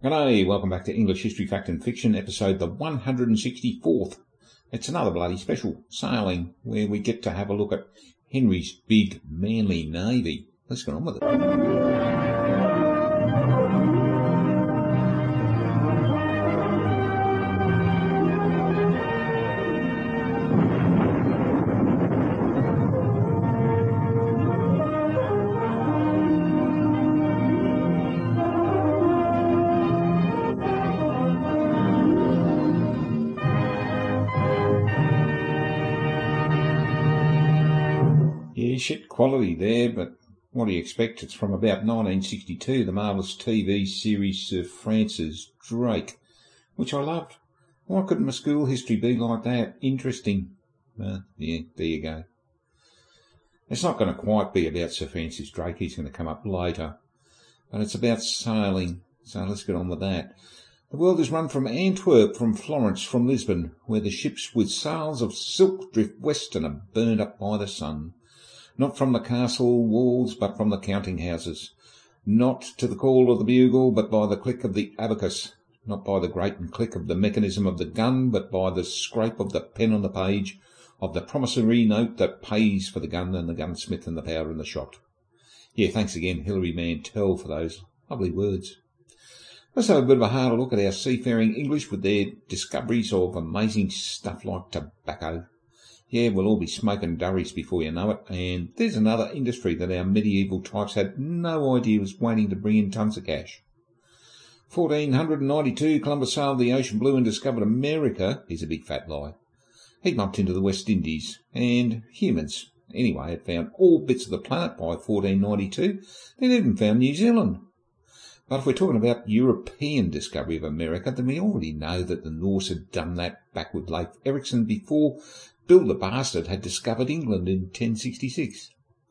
G'day, welcome back to English History, Fact and Fiction, episode the 164th. It's another bloody special, sailing, where we get to have a look at Henry's big, manly navy. Let's get on with it. Shit quality there, but what do you expect? It's from about 1962, the marvellous TV series Sir Francis Drake, which I loved. Why couldn't my school history be like that? Interesting. Yeah, there you go. It's not going to quite be about Sir Francis Drake, he's going to come up later, but it's about sailing, so let's get on with that. The world is run from Antwerp, from Florence, from Lisbon, where the ships with sails of silk drift west and are burned up by the sun. Not from the castle walls, but from the counting houses. Not to the call of the bugle, but by the click of the abacus. Not by the grate and click of the mechanism of the gun, but by the scrape of the pen on the page of the promissory note that pays for the gun and the gunsmith and the powder and the shot. Yeah, thanks again, Hilary Mantel, for those lovely words. Let's have a bit of a harder look at our seafaring English with their discoveries of amazing stuff like tobacco. Yeah, we'll all be smoking durries before you know it, and there's another industry that our medieval types had no idea was waiting to bring in tons of cash. 1492, Columbus sailed the ocean blue and discovered America is a big fat lie. He bumped into the West Indies, and humans, anyway, had found all bits of the planet by 1492. They'd even found New Zealand. But if we're talking about European discovery of America, then we already know that the Norse had done that back with Leif Erikson before Bill the Bastard had discovered England in 1066.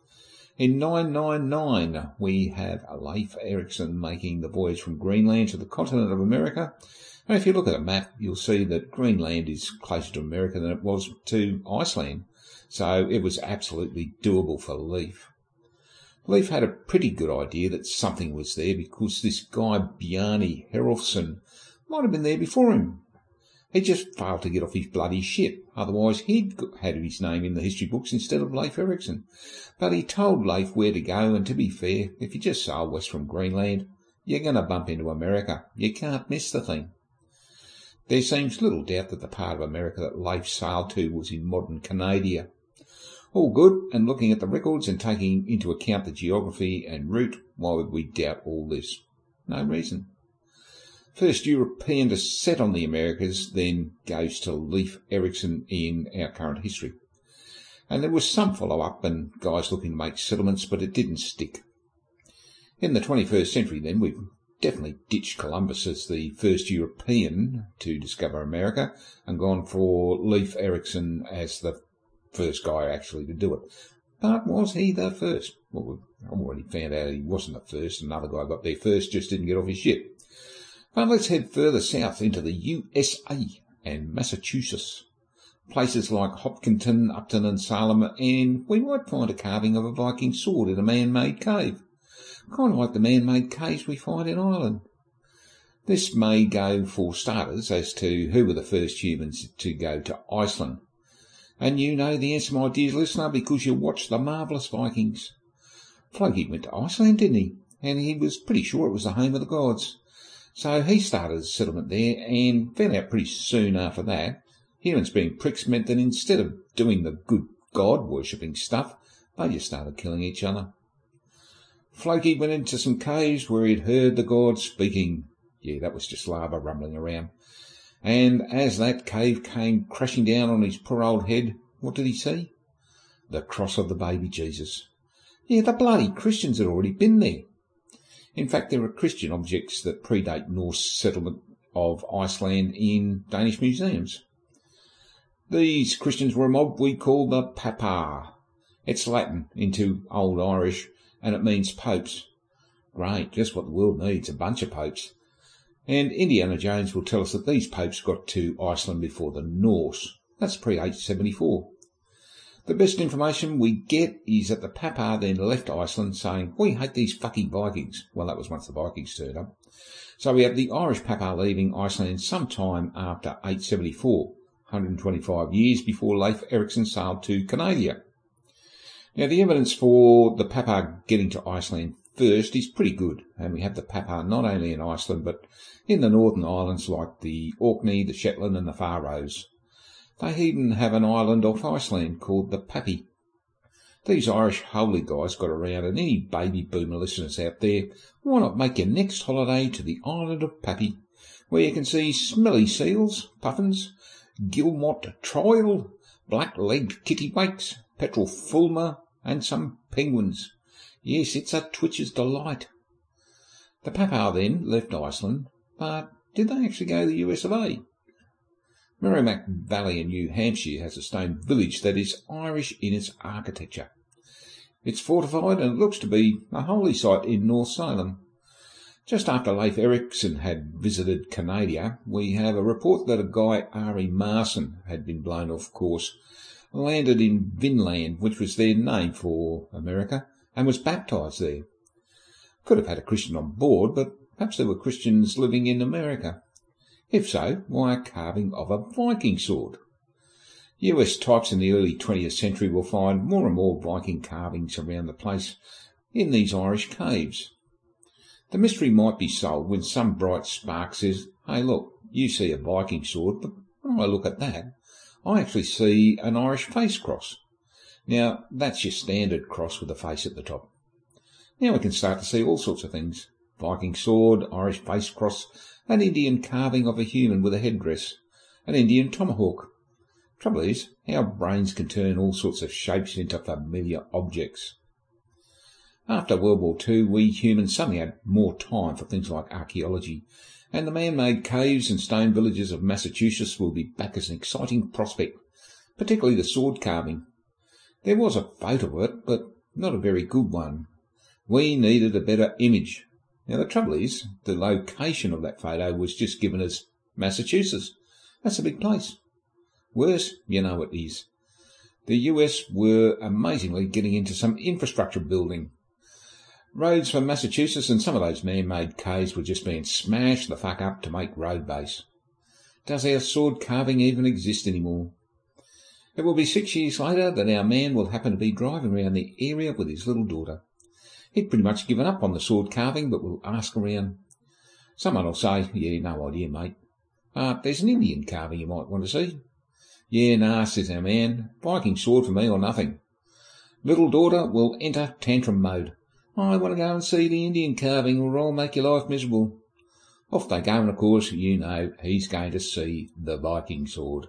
In 999, we have Leif Erikson making the voyage from Greenland to the continent of America. And if you look at a map, you'll see that Greenland is closer to America than it was to Iceland. So it was absolutely doable for Leif. Leif had a pretty good idea that something was there because this guy Bjarni Herjolfsson might have been there before him. He just failed to get off his bloody ship, otherwise he'd had his name in the history books instead of Leif Erikson. But he told Leif where to go, and to be fair, if you just sail west from Greenland, you're going to bump into America. You can't miss the thing. There seems little doubt that the part of America that Leif sailed to was in modern Canada. All good, and looking at the records and taking into account the geography and route, why would we doubt all this? No reason. First European to set on the Americas then goes to Leif Erikson in our current history. And there was some follow-up and guys looking to make settlements, but it didn't stick. In the 21st century then, we've definitely ditched Columbus as the first European to discover America and gone for Leif Erikson as the first guy actually to do it. But was he the first? Well, we've already found out he wasn't the first. Another guy got there first, just didn't get off his ship. But let's head further south into the USA and Massachusetts. Places like Hopkinton, Upton and Salem, and we might find a carving of a Viking sword in a man-made cave. Kind of like the man-made caves we find in Ireland. This may go for starters as to who were the first humans to go to Iceland. And you know the answer, my dear listener, because you watched the marvellous Vikings. Floki went to Iceland, didn't he? And he was pretty sure it was the home of the gods. So he started a settlement there and found out pretty soon after that, humans being pricks meant that instead of doing the good god-worshipping stuff, they just started killing each other. Floki went into some caves where he'd heard the gods speaking. Yeah, that was just lava rumbling around. And as that cave came crashing down on his poor old head, what did he see? The cross of the baby Jesus. Yeah, the bloody Christians had already been there. In fact, there are Christian objects that predate Norse settlement of Iceland in Danish museums. These Christians were a mob we call the Papa. It's Latin into Old Irish, and it means popes. Great, just what the world needs, a bunch of popes. And Indiana Jones will tell us that these popes got to Iceland before the Norse. That's pre-874. The best information we get is that the Papa then left Iceland saying, "We hate these fucking Vikings." Well, that was once the Vikings turned up. So we have the Irish Papa leaving Iceland sometime after 874, 125 years before Leif Erikson sailed to Canada. Now, the evidence for the Papa getting to Iceland first is pretty good, and we have the Papa not only in Iceland but in the Northern Islands like the Orkney, the Shetland and the Faroes. They even have an island off Iceland called the Pappy. These Irish holy guys got around, and any baby boomer listeners out there, why not make your next holiday to the island of Pappy, where you can see smelly seals, puffins, guillemot troil, black-legged kittiwakes, petrel fulmar, and some penguins. Yes, it's a Twitcher's delight. The Papa then left Iceland, but did they actually go to the US of A? Merrimack Valley in New Hampshire has a stone village that is Irish in its architecture. It's fortified and it looks to be a holy site in North Salem. Just after Leif Erikson had visited Canada, we have a report that a guy, Ari Marson, had been blown off course, landed in Vinland, which was their name for America, and was baptised there. Could have had a Christian on board, but perhaps there were Christians living in America. If so, why a carving of a Viking sword? US types in the early 20th century will find more and more Viking carvings around the place in these Irish caves. The mystery might be solved when some bright spark says, hey look, you see a Viking sword, but when I look at that, I actually see an Irish face cross. Now, that's your standard cross with a face at the top. Now we can start to see all sorts of things. Viking sword, Irish face cross, an Indian carving of a human with a headdress, an Indian tomahawk. Trouble is, our brains can turn all sorts of shapes into familiar objects. After World War II, we humans suddenly had more time for things like archaeology, and the man-made caves and stone villages of Massachusetts will be back as an exciting prospect, particularly the sword carving. There was a photo of it, but not a very good one. We needed a better image. Now, the trouble is, the location of that photo was just given as Massachusetts. That's a big place. Worse, you know it is. The US were amazingly getting into some infrastructure building. Roads for Massachusetts and some of those man-made caves were just being smashed the fuck up to make road base. Does our sword carving even exist anymore? It will be 6 years later that our man will happen to be driving around the area with his little daughter. He'd pretty much given up on the sword carving, but we'll ask around. Someone will say, yeah, no idea, mate. There's an Indian carving you might want to see. Yeah, nah, says our man. Viking sword for me or nothing. Little daughter will enter tantrum mode. I want to go and see the Indian carving or I'll make your life miserable. Off they go, and of course, you know, he's going to see the Viking sword.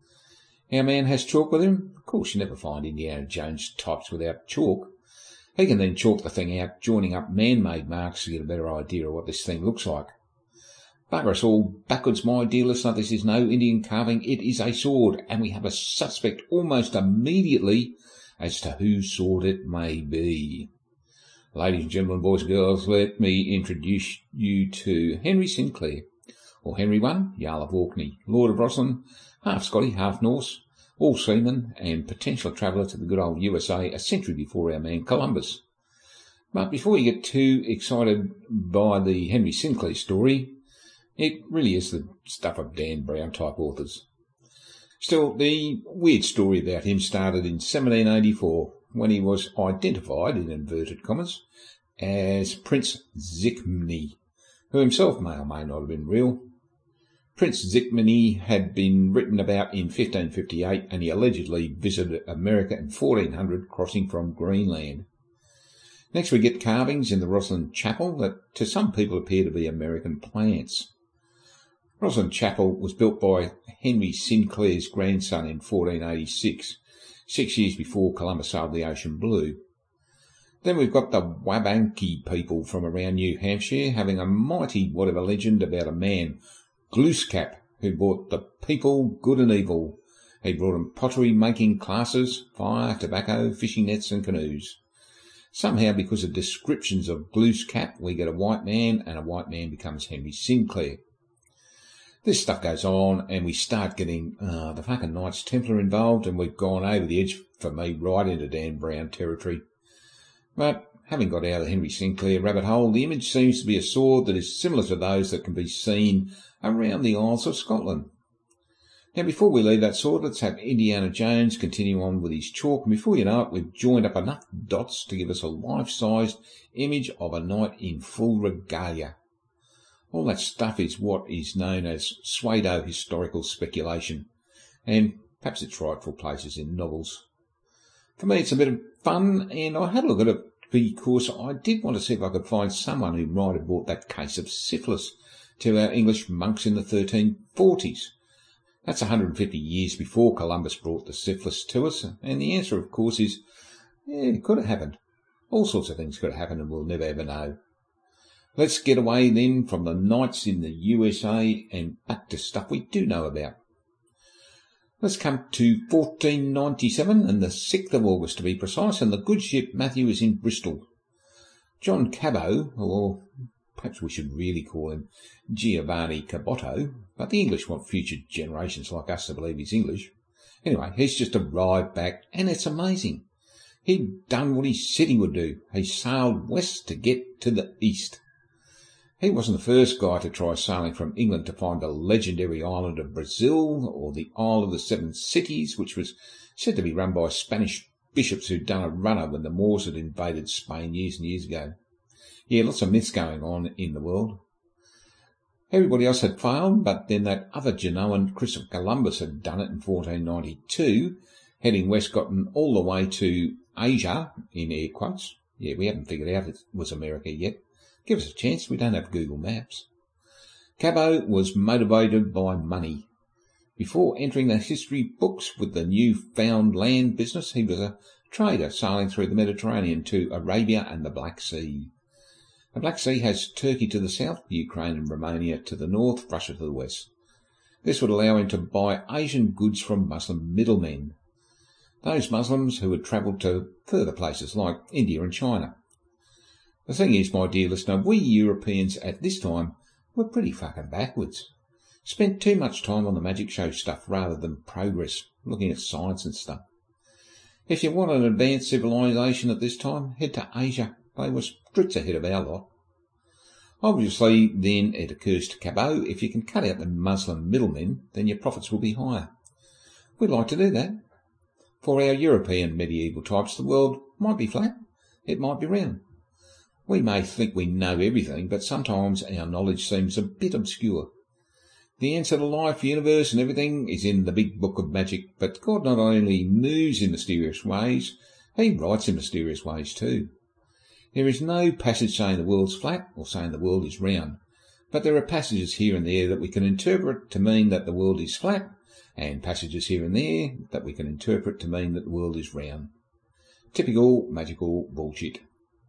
Our man has chalk with him. Of course, you never find Indiana Jones types without chalk. He can then chalk the thing out, joining up man-made marks to get a better idea of what this thing looks like. Bugger us all backwards, my dear listener. This is no Indian carving. It is a sword, and we have a suspect almost immediately as to whose sword it may be. Ladies and gentlemen, boys and girls, let me introduce you to Henry Sinclair, or Henry I, Jarl of Orkney, Lord of Rosslyn, half Scotty, half Norse, all seaman and potential traveller to the good old USA a century before our man Columbus. But before you get too excited by the Henry Sinclair story, it really is the stuff of Dan Brown type authors. Still, the weird story about him started in 1784 when he was identified, in inverted commas, as Prince Zikmund, who himself may or may not have been real. Prince Zikmund had been written about in 1558 and he allegedly visited America in 1400, crossing from Greenland. Next we get carvings in the Rosslyn Chapel that to some people appear to be American plants. Rosslyn Chapel was built by Henry Sinclair's grandson in 1486, 6 years before Columbus sailed the ocean blue. Then we've got the Wabanaki people from around New Hampshire having a mighty whatever legend about a man, Glooskap, who brought the people good and evil. He brought them pottery-making classes, fire, tobacco, fishing nets and canoes. Somehow, because of descriptions of Glooskap, we get a white man, and a white man becomes Henry Sinclair. This stuff goes on, and we start getting the fucking Knights Templar involved, and we've gone over the edge, for me, right into Dan Brown territory. But having got out of the Henry Sinclair rabbit hole, the image seems to be a sword that is similar to those that can be seen around the Isles of Scotland. Now, before we leave that sword, let's have Indiana Jones continue on with his chalk, and before you know it, we've joined up enough dots to give us a life-sized image of a knight in full regalia. All that stuff is what is known as pseudo-historical speculation, and perhaps its rightful places in novels. For me, it's a bit of fun, and I had a look at it because I did want to see if I could find someone who might have brought that case of syphilis to our English monks in the 1340s. That's 150 years before Columbus brought the syphilis to us, and the answer, of course, is, it could have happened. All sorts of things could have happened, and we'll never ever know. Let's get away then from the knights in the USA and back to stuff we do know about. Let's come to 1497 and the 6th of August to be precise, and the good ship Matthew is in Bristol. John Cabot, or perhaps we should really call him Giovanni Caboto, but the English want future generations like us to believe he's English. Anyway, he's just arrived back, and it's amazing. He'd done what he said he would do. He sailed west to get to the east. He wasn't the first guy to try sailing from England to find the legendary island of Brazil, or the Isle of the Seven Cities, which was said to be run by Spanish bishops who'd done a runner when the Moors had invaded Spain years and years ago. Yeah, lots of myths going on in the world. Everybody else had failed, but then that other Genoan, Christopher Columbus, had done it in 1492, heading west, gotten all the way to Asia, in air quotes. Yeah, we haven't figured out it was America yet. Give us a chance, we don't have Google Maps. Cabot was motivated by money. Before entering the history books with the newfound land business, he was a trader sailing through the Mediterranean to Arabia and the Black Sea. The Black Sea has Turkey to the south, Ukraine and Romania to the north, Russia to the west. This would allow him to buy Asian goods from Muslim middlemen, those Muslims who had travelled to further places like India and China. The thing is, my dear listener, we Europeans at this time were pretty fucking backwards. Spent too much time on the magic show stuff rather than progress, looking at science and stuff. If you want an advanced civilization at this time, head to Asia. They were streets ahead of our lot. Obviously, then, it occurs to Cabot, if you can cut out the Muslim middlemen, then your profits will be higher. We'd like to do that. For our European medieval types, the world might be flat, it might be round. We may think we know everything, but sometimes our knowledge seems a bit obscure. The answer to life, universe and everything is in the big book of magic, but God not only moves in mysterious ways, he writes in mysterious ways too. There is no passage saying the world's flat or saying the world is round, but there are passages here and there that we can interpret to mean that the world is flat, and passages here and there that we can interpret to mean that the world is round. Typical magical bullshit.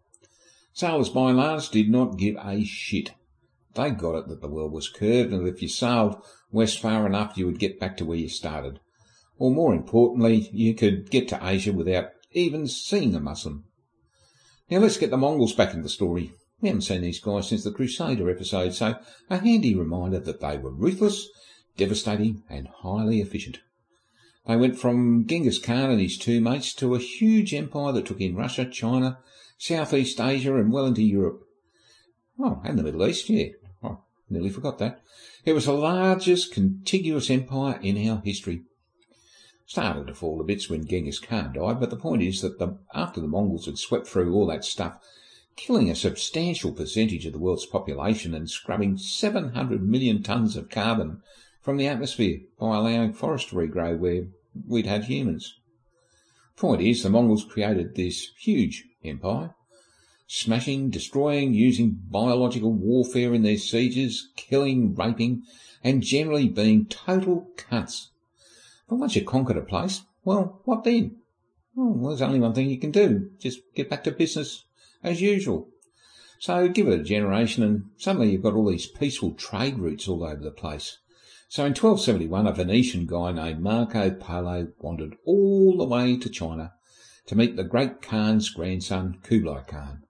Sailors by and large did not give a shit. They got it that the world was curved, and that if you sailed west far enough you would get back to where you started. Or more importantly, you could get to Asia without even seeing a Muslim. Now let's get the Mongols back in the story. We haven't seen these guys since the Crusader episode, so a handy reminder that they were ruthless, devastating and highly efficient. They went from Genghis Khan and his two mates to a huge empire that took in Russia, China, Southeast Asia and well into Europe. Oh, and the Middle East, yeah. I nearly forgot that. It was the largest contiguous empire in our history. Started to fall to bits when Genghis Khan died, but the point is that after the Mongols had swept through all that stuff, killing a substantial percentage of the world's population and scrubbing 700 million tonnes of carbon from the atmosphere by allowing forests to regrow where we'd had humans. Point is, the Mongols created this huge empire, smashing, destroying, using biological warfare in their sieges, killing, raping, and generally being total cunts. But once you conquered a place, well, what then? Well, there's only one thing you can do, just get back to business as usual. So give it a generation and suddenly you've got all these peaceful trade routes all over the place. So in 1271, a Venetian guy named Marco Polo wandered all the way to China to meet the great Khan's grandson, Kublai Khan.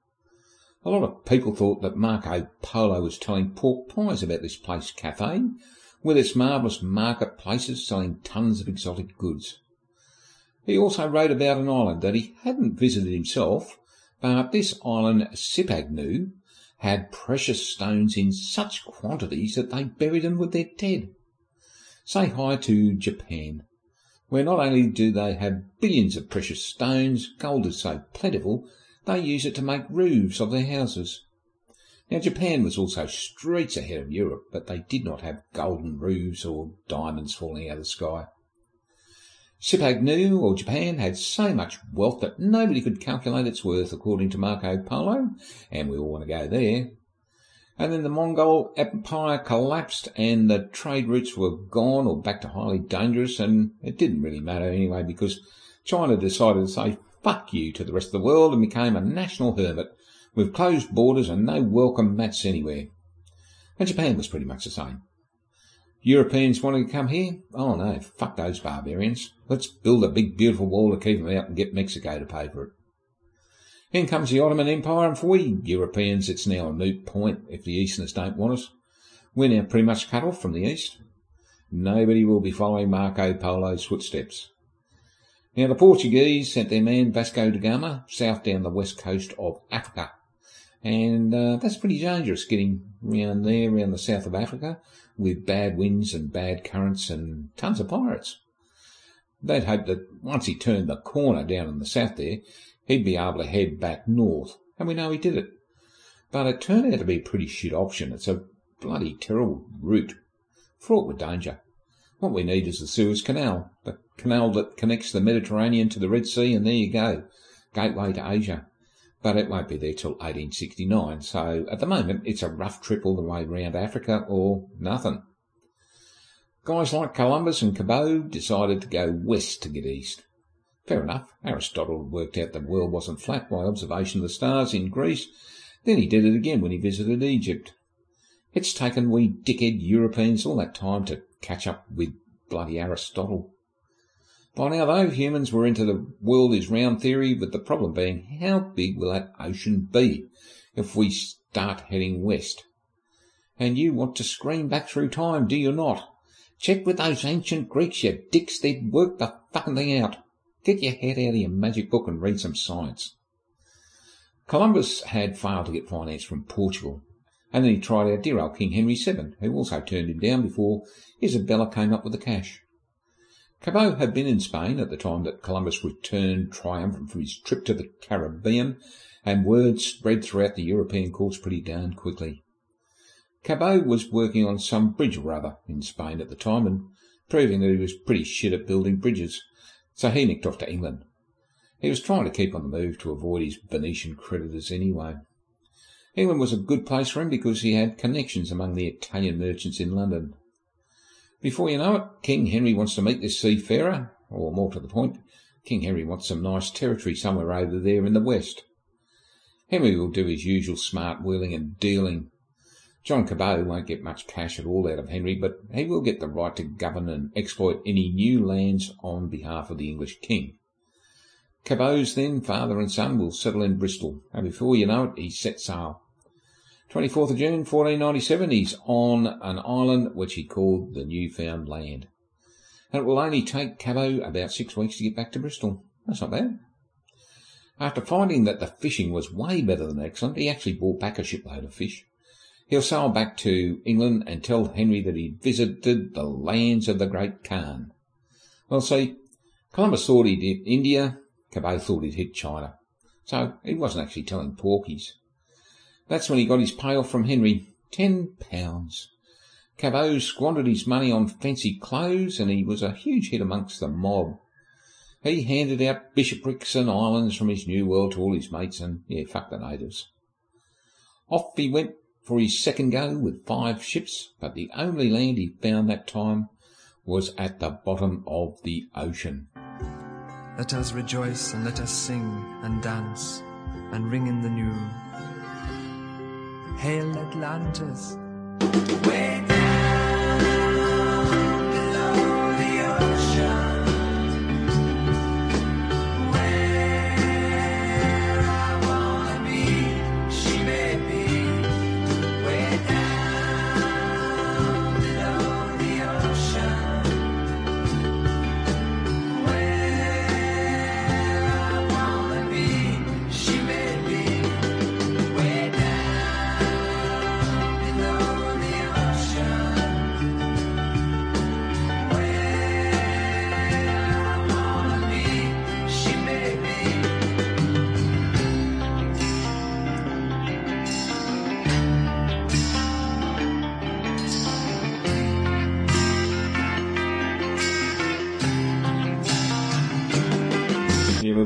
A lot of people thought that Marco Polo was telling pork pies about this place, Cathay, with its marvellous marketplaces selling tons of exotic goods. He also wrote about an island that he hadn't visited himself, But this island, Sipagnu, had precious stones in such quantities that they buried them with their dead. Say hi to Japan, where not only do they have billions of precious stones, gold is so plentiful, they use it to make roofs of their houses. Now, Japan was also streets ahead of Europe, but they did not have golden roofs or diamonds falling out of the sky. Sipagnu, or Japan, had so much wealth that nobody could calculate its worth, according to Marco Polo, and we all want to go there. And then the Mongol Empire collapsed and the trade routes were gone or back to highly dangerous, and it didn't really matter anyway because China decided to say fuck you to the rest of the world and became a national hermit with closed borders and no welcome mats anywhere. And Japan was pretty much the same. Europeans wanting to come here? Oh no, fuck those barbarians. Let's build a big beautiful wall to keep them out and get Mexico to pay for it. In comes the Ottoman Empire, and for we Europeans it's now a moot point if the Easterners don't want us. We're now pretty much cut off from the East. Nobody will be following Marco Polo's footsteps. Now the Portuguese sent their man Vasco da Gama south down the west coast of Africa. And that's pretty dangerous getting round there, around the south of Africa, with bad winds and bad currents and tons of pirates. They'd hoped that once he turned the corner down in the south there, he'd be able to head back north, and we know he did it. But it turned out to be a pretty shit option. It's a bloody terrible route, fraught with danger. What we need is the Suez Canal, the canal that connects the Mediterranean to the Red Sea, and there you go, gateway to Asia. But it won't be there till 1869, so at the moment it's a rough trip all the way round Africa or nothing. Guys like Columbus and Cabot decided to go west to get east. Fair enough, Aristotle worked out the world wasn't flat by observation of the stars in Greece, then he did it again when he visited Egypt. It's taken we dickhead Europeans all that time to catch up with bloody Aristotle. By now, though, humans were into the world is round theory, with the problem being how big will that ocean be if we start heading west? And you want to scream back through time, do you not? Check with those ancient Greeks, you dicks, they'd work the fucking thing out. Get your head out of your magic book and read some science. Columbus had failed to get finance from Portugal, and then he tried our dear old King Henry VII, who also turned him down before Isabella came up with the cash. Cabot had been in Spain at the time that Columbus returned triumphant from his trip to the Caribbean, and word spread throughout the European courts pretty darn quickly. Cabot was working on some bridge or other in Spain at the time and proving that he was pretty shit at building bridges, so he nicked off to England. He was trying to keep on the move to avoid his Venetian creditors anyway. England was a good place for him because he had connections among the Italian merchants in London. Before you know it, King Henry wants to meet this seafarer, or more to the point, King Henry wants some nice territory somewhere over there in the west. Henry will do his usual smart wheeling and dealing. John Cabot won't get much cash at all out of Henry, but he will get the right to govern and exploit any new lands on behalf of the English king. Cabot's then father and son will settle in Bristol, and before you know it, he's set sail. 24th of June 1497, he's on an island which he called the Newfound Land. And it will only take Cabot about 6 weeks to get back to Bristol. That's not bad. After finding that the fishing was way better than excellent, he actually brought back a shipload of fish. He'll sail back to England and tell Henry that he'd visited the lands of the Great Khan. Well, see, Columbus thought he'd hit India, Cabot thought he'd hit China. So he wasn't actually telling porkies. That's when he got his payoff from Henry, £10. Cabot squandered his money on fancy clothes, and he was a huge hit amongst the mob. He handed out bishoprics and islands from his new world to all his mates, and fuck the natives. Off he went for his second go with 5 ships, but the only land he found that time was at the bottom of the ocean. Let us rejoice and let us sing and dance and ring in the new. Hail Atlantis! Way down below the ocean, where I wanna be, she may be. Way down below the ocean, where I wanna be, she may be.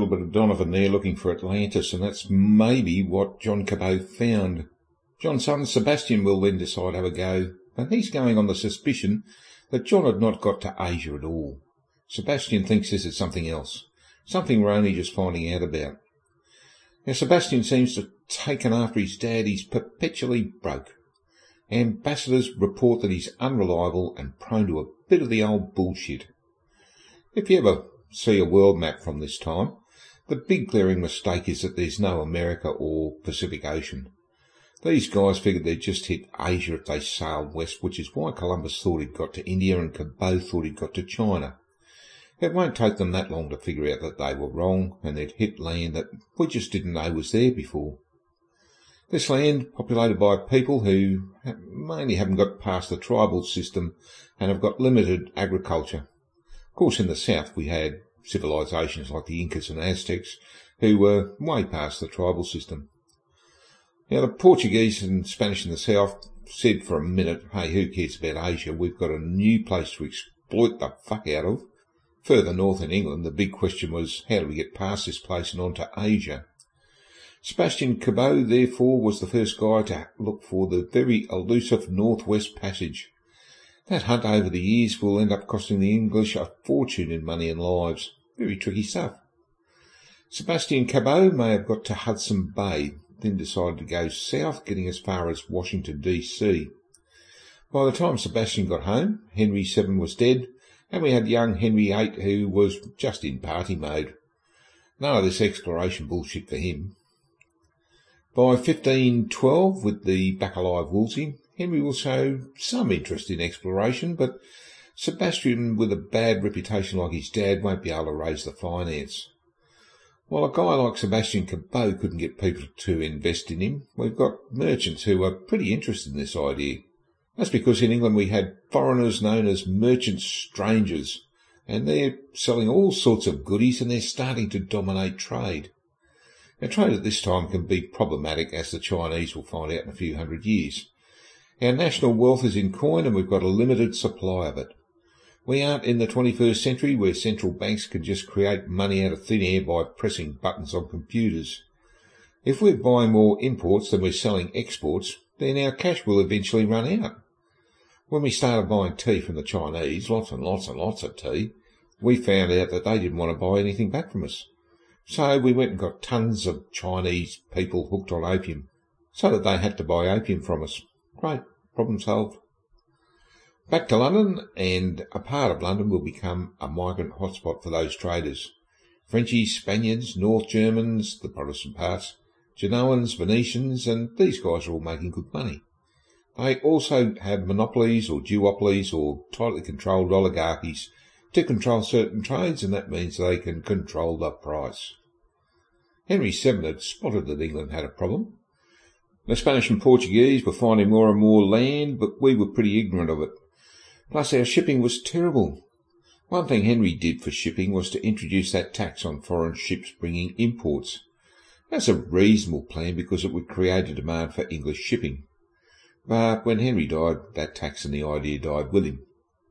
little bit of Donovan there looking for Atlantis, and that's maybe what John Cabot found. John's son Sebastian will then decide to have a go, and he's going on the suspicion that John had not got to Asia at all. Sebastian thinks this is something else, something we're only just finding out about. Now, Sebastian seems to have taken after his dad. He's perpetually broke. Ambassadors report that he's unreliable and prone to a bit of the old bullshit. If you ever see a world map from this time, the big glaring mistake is that there's no America or Pacific Ocean. These guys figured they'd just hit Asia if they sailed west, which is why Columbus thought he'd got to India and Cabot thought he'd got to China. It won't take them that long to figure out that they were wrong and they'd hit land that we just didn't know was there before. This land, populated by people who mainly haven't got past the tribal system and have got limited agriculture. Of course, in the south we had civilisations like the Incas and Aztecs who were way past the tribal system. Now, the Portuguese and Spanish in the south said for a minute, hey, who cares about Asia? We've got a new place to exploit the fuck out of. Further north in England, the big question was, how do we get past this place and on to Asia? Sebastian Cabot, therefore, was the first guy to look for the very elusive Northwest Passage. That hunt over the years will end up costing the English a fortune in money and lives. Very tricky stuff. Sebastian Cabot may have got to Hudson Bay, then decided to go south, getting as far as Washington, D.C. By the time Sebastian got home, Henry VII was dead, and we had young Henry VIII who was just in party mode. None of this exploration bullshit for him. By 1512, with the back alive Wolsey, Henry will show some interest in exploration, but Sebastian, with a bad reputation like his dad, won't be able to raise the finance. While a guy like Sebastian Cabot couldn't get people to invest in him, we've got merchants who are pretty interested in this idea. That's because in England we had foreigners known as merchant strangers, and they're selling all sorts of goodies and they're starting to dominate trade. Now, trade at this time can be problematic, as the Chinese will find out in a few hundred years. Our national wealth is in coin and we've got a limited supply of it. We aren't in the 21st century where central banks can just create money out of thin air by pressing buttons on computers. If we're buying more imports than we're selling exports, then our cash will eventually run out. When we started buying tea from the Chinese, lots and lots and lots of tea, we found out that they didn't want to buy anything back from us. So we went and got tons of Chinese people hooked on opium, so that they had to buy opium from us. Great, problem solved. Back to London, and a part of London will become a migrant hotspot for those traders. Frenchies, Spaniards, North Germans, the Protestant parts, Genoans, Venetians, and these guys are all making good money. They also have monopolies or duopolies or tightly controlled oligarchies to control certain trades, and that means they can control the price. Henry VII had spotted that England had a problem. The Spanish and Portuguese were finding more and more land, but we were pretty ignorant of it. Plus our shipping was terrible. One thing Henry did for shipping was to introduce that tax on foreign ships bringing imports. That's a reasonable plan because it would create a demand for English shipping. But when Henry died, that tax and the idea died with him.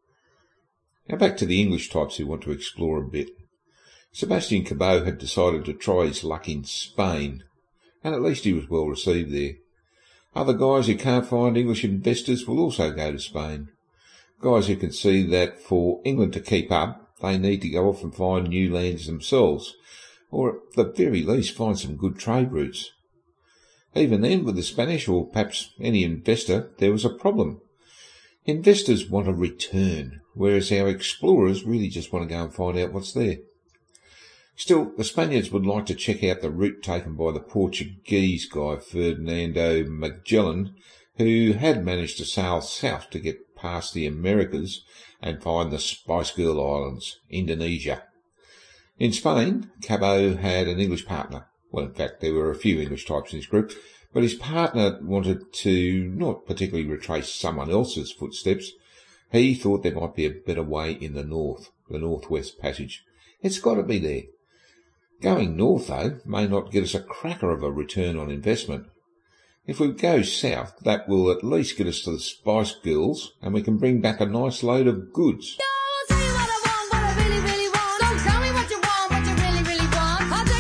Now back to the English types who want to explore a bit. Sebastian Cabot had decided to try his luck in Spain, and at least he was well received there. Other guys who can't find English investors will also go to Spain. Guys who can see that for England to keep up, they need to go off and find new lands themselves, or at the very least find some good trade routes. Even then, with the Spanish, or perhaps any investor, there was a problem. Investors want a return, whereas our explorers really just want to go and find out what's there. Still, the Spaniards would like to check out the route taken by the Portuguese guy Fernando Magellan, who had managed to sail south to get past the Americas and find the Spice Girl Islands, Indonesia. In Spain, Cabot had an English partner. Well, in fact, there were a few English types in his group, but his partner wanted to not particularly retrace someone else's footsteps. He thought there might be a better way in the north, the Northwest Passage. It's got to be there. Going north, though, may not get us a cracker of a return on investment. If we go south, that will at least get us to the Spice Girls, and we can bring back a nice load of goods. Don't tell you what I want, what I really, really want. Don't tell me what you want, what you really, really want.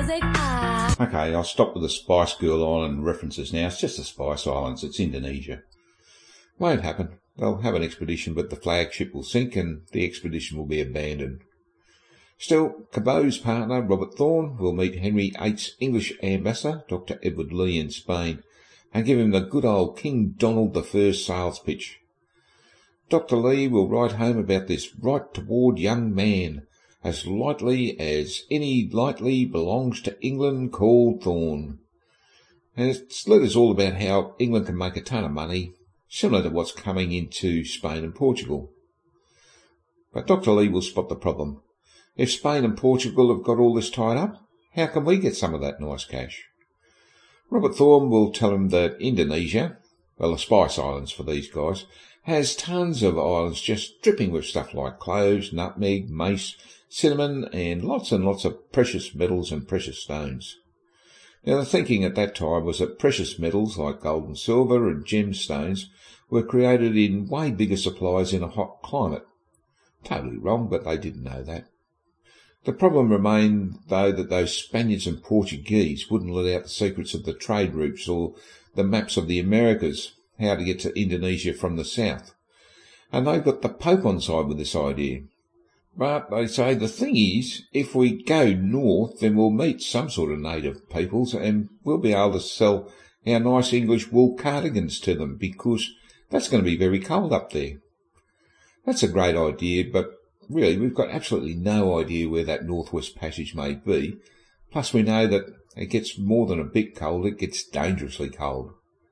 music. Okay, I'll stop with the Spice Girl Island references now. It's just the Spice Islands. It's Indonesia. Won't happen. They'll have an expedition, but the flagship will sink and the expedition will be abandoned. Still, Cabot's partner, Robert Thorne, will meet Henry VIII's English ambassador, Dr. Edward Lee, in Spain, and give him the good old King Donald I sales pitch. Dr. Lee will write home about this right toward young man, as lightly as any lightly belongs to England called Thorne. And it's letters all about how England can make a ton of money, similar to what's coming into Spain and Portugal. But Dr. Lee will spot the problem. If Spain and Portugal have got all this tied up, how can we get some of that nice cash? Robert Thorne will tell him that Indonesia, well, the Spice Islands for these guys, has tons of islands just dripping with stuff like cloves, nutmeg, mace, cinnamon, and lots of precious metals and precious stones. Now, the thinking at that time was that precious metals like gold and silver and gemstones were created in way bigger supplies in a hot climate. Totally wrong, but they didn't know that. The problem remained, though, that those Spaniards and Portuguese wouldn't let out the secrets of the trade routes or the maps of the Americas, how to get to Indonesia from the south. And they've got the Pope on side with this idea. But they say the thing is, if we go north, then we'll meet some sort of native peoples and we'll be able to sell our nice English wool cardigans to them, because that's going to be very cold up there. That's a great idea, but really we've got absolutely no idea where that northwest passage may be. Plus we know that it gets more than a bit cold, it gets dangerously cold.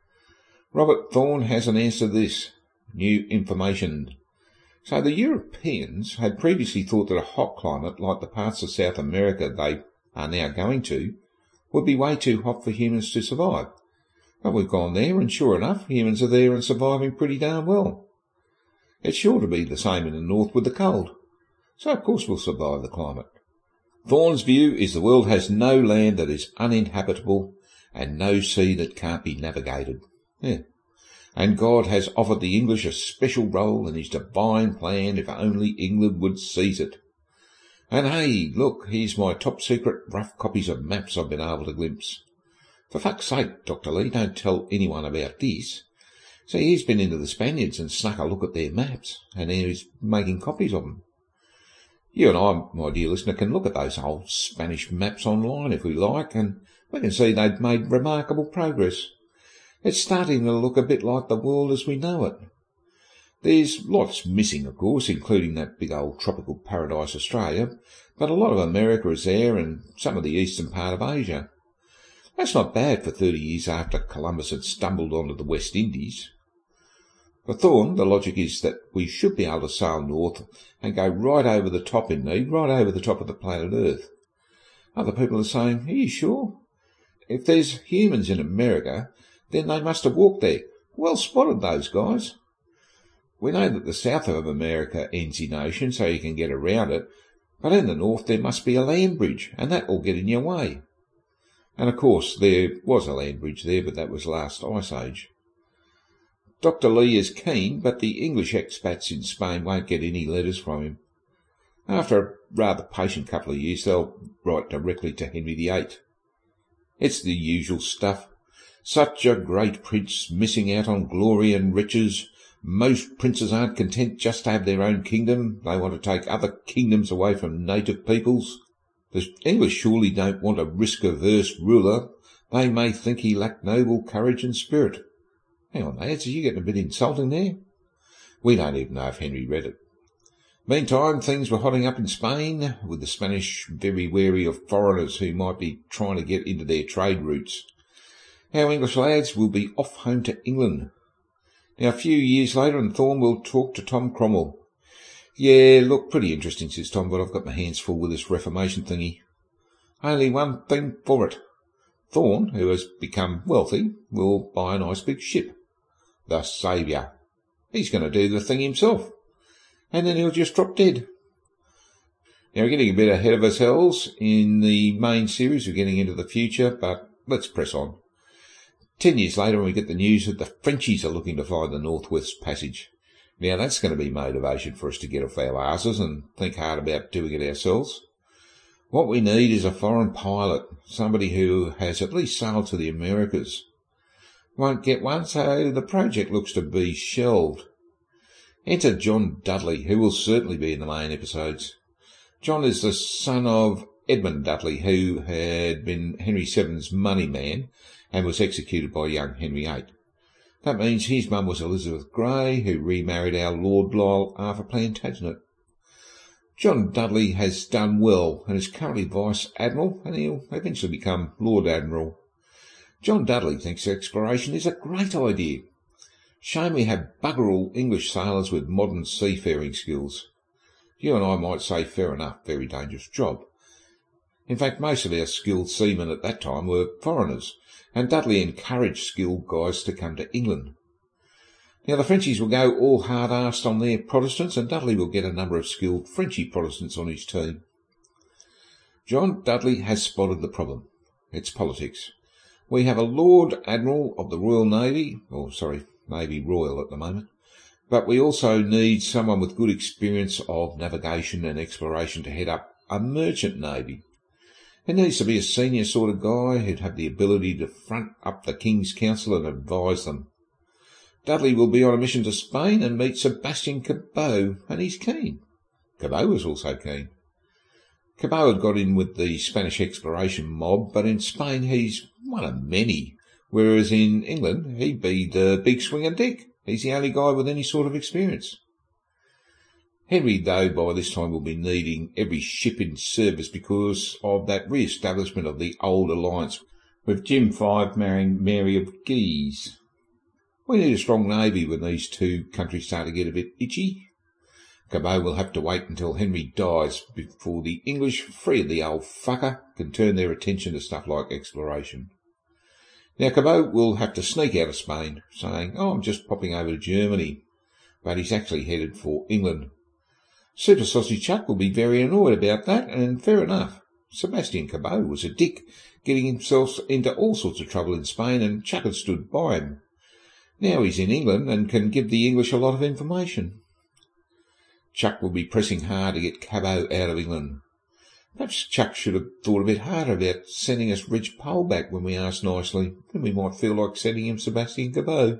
Robert Thorne has an answer to this. New information. So the Europeans had previously thought that a hot climate, like the parts of South America they are now going to, would be way too hot for humans to survive. But we've gone there, and sure enough, humans are there and surviving pretty darn well. It's sure to be the same in the north with the cold. So of course we'll survive the climate. Thorne's view is the world has no land that is uninhabitable and no sea that can't be navigated. Yeah. And God has offered the English a special role in his divine plan if only England would seize it. And hey, look, here's my top secret rough copies of maps I've been able to glimpse. For fuck's sake, Dr. Lee, don't tell anyone about this. So he's been into the Spaniards and snuck a look at their maps, and he's making copies of them. You and I, my dear listener, can look at those old Spanish maps online if we like, and we can see they've made remarkable progress. It's starting to look a bit like the world as we know it. There's lots missing, of course, including that big old tropical paradise Australia, but a lot of America is there and some of the eastern part of Asia. That's not bad for 30 years after Columbus had stumbled onto the West Indies. For Thorne, the logic is that we should be able to sail north and go right over the top in need, right over the top of the planet Earth. Other people are saying, are you sure? If there's humans in America, then they must have walked there. Well spotted, those guys. We know that the south of America ends in ocean, so you can get around it, but in the north there must be a land bridge, and that will get in your way. And of course there was a land bridge there, but that was last ice age. Dr. Lee is keen, but the English expats in Spain won't get any letters from him. After a rather patient couple of years, they'll write directly to Henry VIII. It's the usual stuff. Such a great prince missing out on glory and riches. Most princes aren't content just to have their own kingdom. They want to take other kingdoms away from native peoples. The English surely don't want a risk-averse ruler. They may think he lacked noble courage and spirit. Hang on, lads, are you getting a bit insulting there? We don't even know if Henry read it. Meantime, things were hotting up in Spain, with the Spanish very wary of foreigners who might be trying to get into their trade routes. Our English lads will be off home to England. Now, a few years later, and Thorne will talk to Tom Cromwell. Yeah, look, pretty interesting, says Tom, but I've got my hands full with this Reformation thingy. Only one thing for it. Thorne, who has become wealthy, will buy a nice big ship. The Saviour. He's going to do the thing himself. And then he'll just drop dead. Now, we're getting a bit ahead of ourselves in the main series. We're getting into the future, but let's press on. 10 years later, we get the news that the Frenchies are looking to find the Northwest Passage. Now, that's going to be motivation for us to get off our arses and think hard about doing it ourselves. What we need is a foreign pilot, somebody who has at least sailed to the Americas. Won't get one, so the project looks to be shelved. Enter John Dudley, who will certainly be in the main episodes. John is the son of Edmund Dudley, who had been Henry VII's money man and was executed by young Henry VIII. That means his mum was Elizabeth Grey, who remarried our Lord Lisle Arthur Plantagenet. John Dudley has done well and is currently Vice Admiral, and he'll eventually become Lord Admiral. John Dudley thinks exploration is a great idea. Shame we have bugger all English sailors with modern seafaring skills. You and I might say fair enough, very dangerous job. In fact, most of our skilled seamen at that time were foreigners, and Dudley encouraged skilled guys to come to England. Now the Frenchies will go all hard-arsed on their Protestants, and Dudley will get a number of skilled Frenchy Protestants on his team. John Dudley has spotted the problem. It's politics. We have a Lord Admiral of the Royal Navy, Navy Royal at the moment, but we also need someone with good experience of navigation and exploration to head up a merchant navy. It needs to be a senior sort of guy who'd have the ability to front up the King's Council and advise them. Dudley will be on a mission to Spain and meet Sebastian Cabot, and he's keen. Cabot was also keen. Cabot had got in with the Spanish exploration mob, but in Spain he's one of many, whereas in England he'd be the big swinger Dick. He's the only guy with any sort of experience. Henry, though, by this time will be needing every ship in service because of that re-establishment of the old alliance with Jim V marrying Mary of Guise. We need a strong navy when these two countries start to get a bit itchy. Cabot will have to wait until Henry dies before the English, free of the old fucker, can turn their attention to stuff like exploration. Now Cabot will have to sneak out of Spain, saying, I'm just popping over to Germany, but he's actually headed for England. Super Sausage Chuck will be very annoyed about that, and fair enough. Sebastian Cabot was a dick, getting himself into all sorts of trouble in Spain, and Chuck had stood by him. Now he's in England and can give the English a lot of information. Chuck will be pressing hard to get Cabot out of England. Perhaps Chuck should have thought a bit harder about sending us Reg Pole back when we asked nicely. Then we might feel like sending him Sebastian Cabot.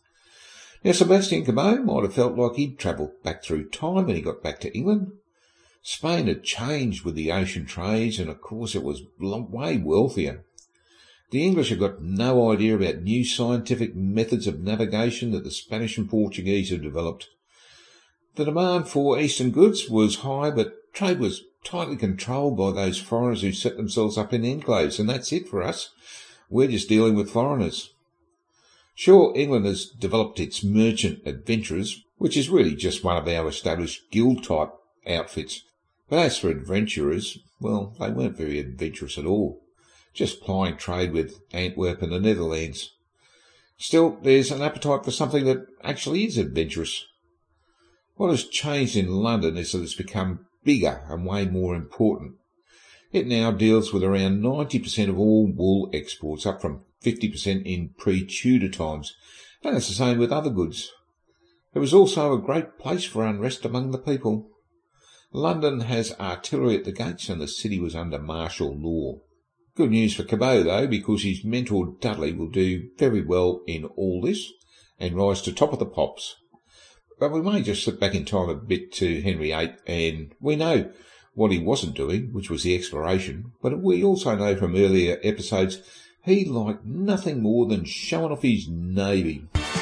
Now Sebastian Cabot might have felt like he'd travelled back through time when he got back to England. Spain had changed with the ocean trades, and of course it was way wealthier. The English have got no idea about new scientific methods of navigation that the Spanish and Portuguese had developed. The demand for Eastern goods was high, but trade was tightly controlled by those foreigners who set themselves up in enclaves, and that's it for us. We're just dealing with foreigners. Sure, England has developed its merchant adventurers, which is really just one of our established guild-type outfits. But as for adventurers, well, they weren't very adventurous at all, just plying trade with Antwerp and the Netherlands. Still, there's an appetite for something that actually is adventurous. What has changed in London is that it's become bigger and way more important. It now deals with around 90% of all wool exports, up from 50% in pre-Tudor times, and it's the same with other goods. It was also a great place for unrest among the people. London has artillery at the gates, and the city was under martial law. Good news for Cabot, though, because his mentor Dudley will do very well in all this and rise to top of the pops. But we may just slip back in time a bit to Henry VIII, and we know what he wasn't doing, which was the exploration, but we also know from earlier episodes he liked nothing more than showing off his navy.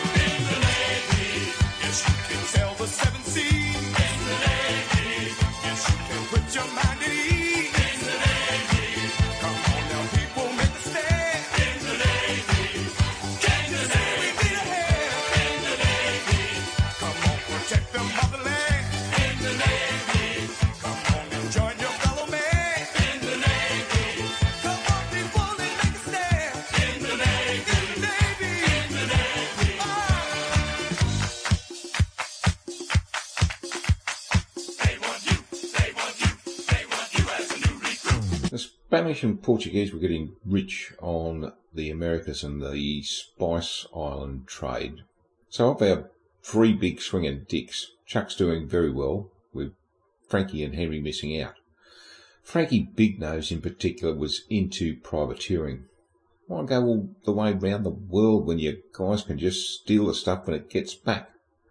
The Spanish and Portuguese were getting rich on the Americas and the Spice Island trade. So of our three big swinging dicks, Chuck's doing very well, with Frankie and Henry missing out. Frankie Bignose in particular was into privateering. Why go all the way round the world when you guys can just steal the stuff when it gets back?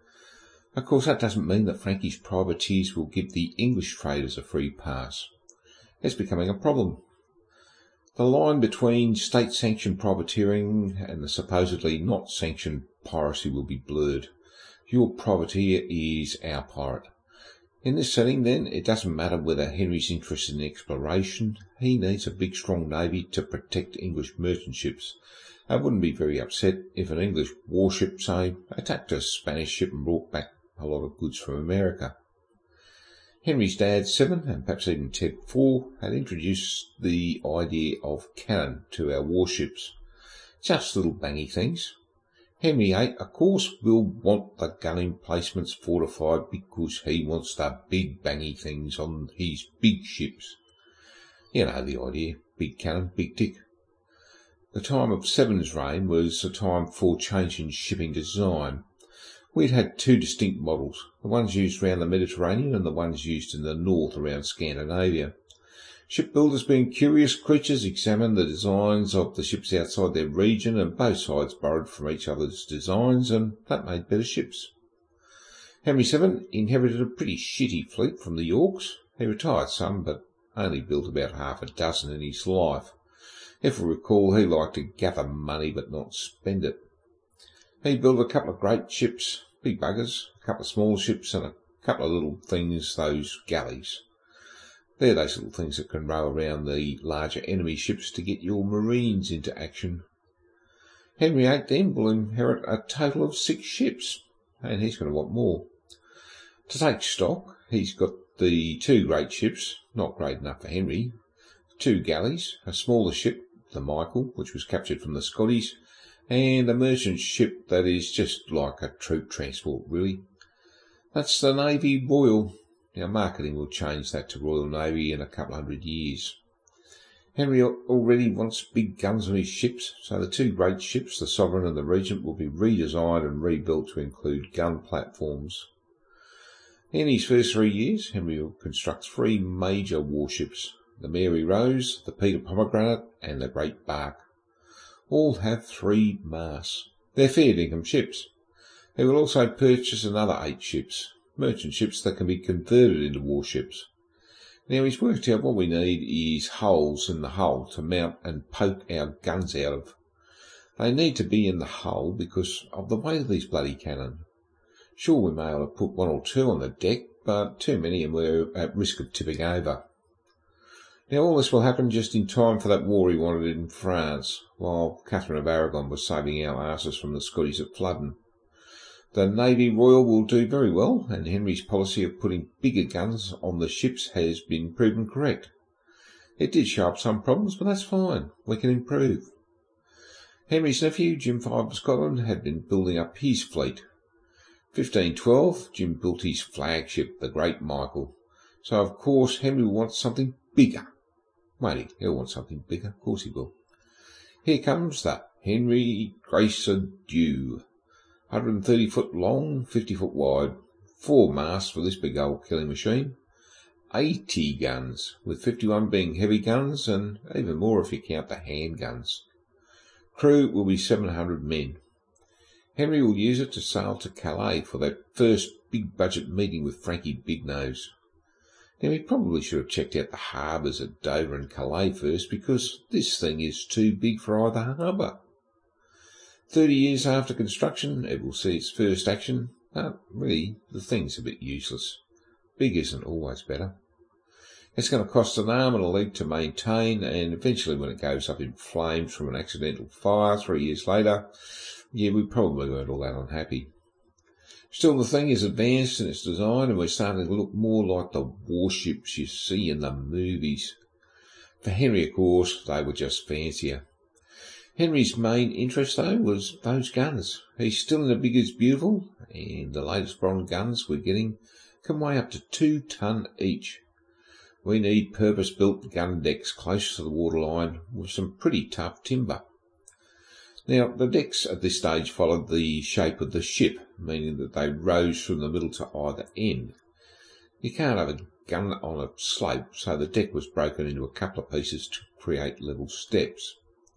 Of course, that doesn't mean that Frankie's privateers will give the English traders a free pass. It's becoming a problem. The line between state-sanctioned privateering and the supposedly not sanctioned piracy will be blurred. Your privateer is our pirate. In this setting, then, it doesn't matter whether Henry's interested in exploration. He needs a big, strong navy to protect English merchant ships. I wouldn't be very upset if an English warship, say, attacked a Spanish ship and brought back a lot of goods from America. Henry's dad, Seven, and perhaps even Ted IV, had introduced the idea of cannon to our warships. Just little bangy things. Henry VIII, of course, will want the gun emplacements fortified because he wants the big bangy things on his big ships. You know the idea. Big cannon, big dick. The time of Seven's reign was a time for changing shipping design. We'd had two distinct models, the ones used around the Mediterranean and the ones used in the north around Scandinavia. Shipbuilders, being curious creatures, examined the designs of the ships outside their region, and both sides borrowed from each other's designs, and that made better ships. Henry VII inherited a pretty shitty fleet from the Yorks. He retired some, but only built about half a dozen in his life. If we recall, he liked to gather money but not spend it. He built a couple of great ships, big buggers, a couple of small ships, and a couple of little things, those galleys. They're those little things that can row around the larger enemy ships to get your marines into action. Henry VIII then will inherit a total of 6 ships, and he's going to want more. To take stock, he's got the 2 great ships, not great enough for Henry, 2 galleys, a smaller ship, the Michael, which was captured from the Scotties, and a merchant ship that is just like a troop transport, really. That's the Navy Royal. Now, marketing will change that to Royal Navy in a couple of 100 years. Henry already wants big guns on his ships, so the 2 great ships, the Sovereign and the Regent, will be redesigned and rebuilt to include gun platforms. In his first 3 years, Henry will construct 3 major warships, the Mary Rose, the Peter Pomegranate, and the Great Bark. All have 3 masts. They're fair dinkum ships. He will also purchase another 8 ships, merchant ships that can be converted into warships. Now, he's worked out what we need is holes in the hull to mount and poke our guns out of. They need to be in the hull because of the weight of these bloody cannon. Sure, we may able to put 1 or 2 on the deck, but too many and we're at risk of tipping over. Now, all this will happen just in time for that war he wanted in France, while Catherine of Aragon was saving our asses from the Scotties at Flodden. The Navy Royal will do very well, and Henry's policy of putting bigger guns on the ships has been proven correct. It did show up some problems, but that's fine. We can improve. Henry's nephew, Jim V of Scotland, had been building up his fleet. 1512, Jim built his flagship, the Great Michael. So, of course, Henry wants something bigger. Won't he? He'll want something bigger. Of course he will. Here comes the Henry Gracedieu. 130 foot long, 50 foot wide. 4 masts for this big old killing machine. 80 guns, with 51 being heavy guns, and even more if you count the handguns. Crew will be 700 men. Henry will use it to sail to Calais for that first big budget meeting with Frankie Bignose. Now, he probably should have checked out the harbours at Dover and Calais first, because this thing is too big for either harbour. 30 years after construction, it will see its first action, but really, the thing's a bit useless. Big isn't always better. It's going to cost an arm and a leg to maintain, and eventually when it goes up in flames from an accidental fire 3 years later, yeah, we probably weren't all that unhappy. Still, the thing is advanced in its design, and we're starting to look more like the warships you see in the movies. For Henry, of course, they were just fancier. Henry's main interest, though, was those guns. He's still in the big is beautiful, and the latest bronze guns we're getting can weigh up to 2 ton each. We need purpose-built gun decks close to the waterline with some pretty tough timber. Now, the decks at this stage followed the shape of the ship, meaning that they rose from the middle to either end. You can't have a gun on a slope, so the deck was broken into a couple of pieces to create level steps.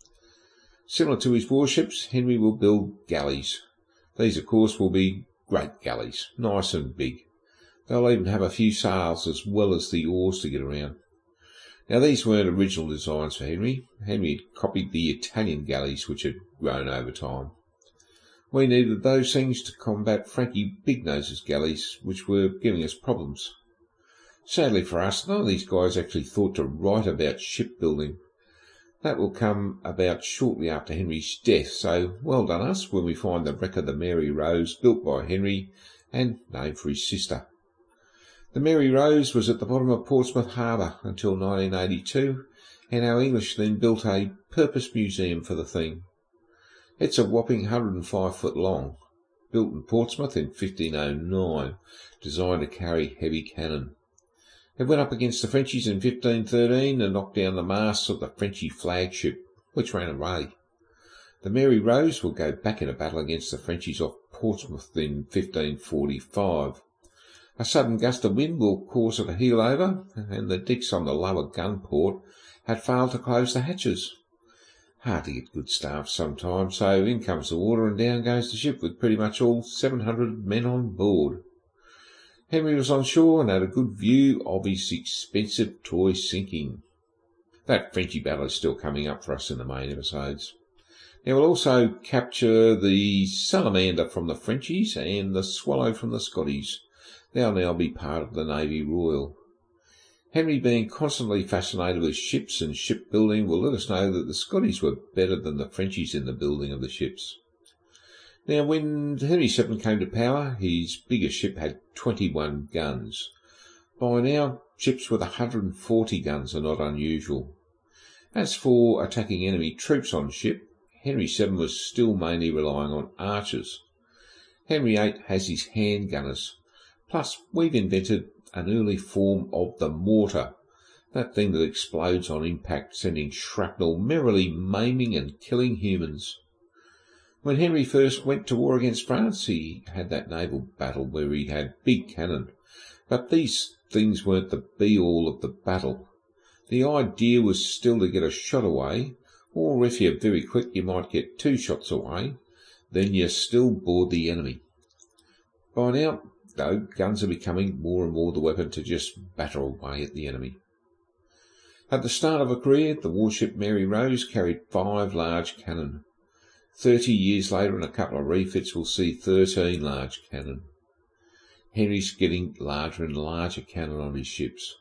Similar to his warships, Henry will build galleys. These, of course, will be great galleys, nice and big. They'll even have a few sails as well as the oars to get around. Now, these weren't original designs for Henry. Henry had copied the Italian galleys, which had grown over time. We needed those things to combat Frankie Big Nose's galleys, which were giving us problems. Sadly for us, none of these guys actually thought to write about shipbuilding. That will come about shortly after Henry's death, so well done us when we find the wreck of the Mary Rose, built by Henry and named for his sister. The Mary Rose was at the bottom of Portsmouth Harbour until 1982, and our English then built a purpose museum for the thing. It's a whopping 105 foot long, built in Portsmouth in 1509, designed to carry heavy cannon. It went up against the Frenchies in 1513 and knocked down the masts of the Frenchy flagship, which ran away. The Mary Rose will go back in a battle against the Frenchies off Portsmouth in 1545. A sudden gust of wind will cause it to heel over, and the decks on the lower gun port had failed to close the hatches. Hard to get good staff sometimes, so in comes the water and down goes the ship with pretty much all 700 men on board. Henry was on shore and had a good view of his expensive toy sinking. That Frenchy battle is still coming up for us in the main episodes. Now we'll also capture the Salamander from the Frenchies and the Swallow from the Scotties. They'll now be part of the Navy Royal. Henry, being constantly fascinated with ships and shipbuilding, will let us know that the Scotties were better than the Frenchies in the building of the ships. Now, when Henry VII came to power, his biggest ship had 21 guns. By now, ships with 140 guns are not unusual. As for attacking enemy troops on ship, Henry VII was still mainly relying on archers. Henry VIII has his handgunners. Plus, we've invented an early form of the mortar, that thing that explodes on impact, sending shrapnel, merrily maiming and killing humans. When Henry first went to war against France, he had that naval battle where he had big cannon. But these things weren't the be-all of the battle. The idea was still to get a shot away, or if you're very quick you might get 2 shots away, then you still board the enemy. By now, though, guns are becoming more and more the weapon to just batter away at the enemy. At the start of her career, the warship Mary Rose carried 5 large cannon. 30 years later, and a couple of refits, we'll see 13 large cannon. Henry's getting larger and larger cannon on his ships.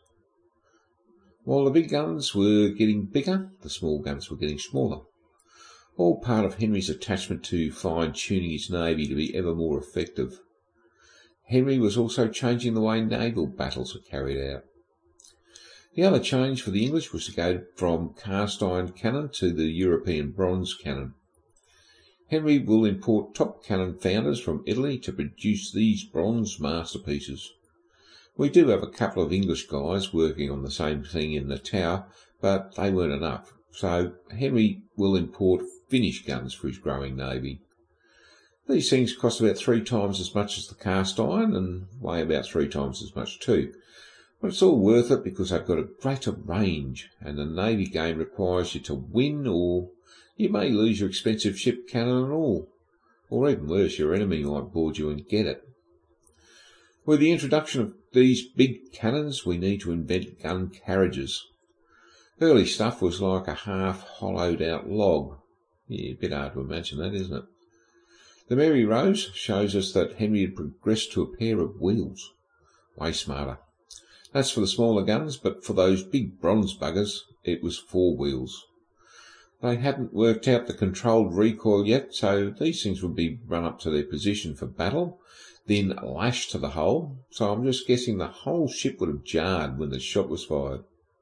While the big guns were getting bigger, the small guns were getting smaller. All part of Henry's attachment to fine-tuning his navy to be ever more effective. Henry was also changing the way naval battles were carried out. The other change for the English was to go from cast-iron cannon to the European bronze cannon. Henry will import top cannon founders from Italy to produce these bronze masterpieces. We do have a couple of English guys working on the same thing in the Tower, but they weren't enough, so Henry will import Finnish guns for his growing navy. These things cost about 3 times as much as the cast iron and weigh about 3 times as much too. But it's all worth it because they've got a greater range, and the navy game requires you to win, or you may lose your expensive ship cannon and all. Or even worse, your enemy might board you and get it. With the introduction of these big cannons, we need to invent gun carriages. Early stuff was like a half hollowed out log. Yeah, a bit hard to imagine that, isn't it? The Mary Rose shows us that Henry had progressed to a pair of wheels. Way smarter. That's for the smaller guns, but for those big bronze buggers, it was 4 wheels. They hadn't worked out the controlled recoil yet, so these things would be run up to their position for battle, then lashed to the hull, so I'm just guessing the whole ship would have jarred when the shot was fired.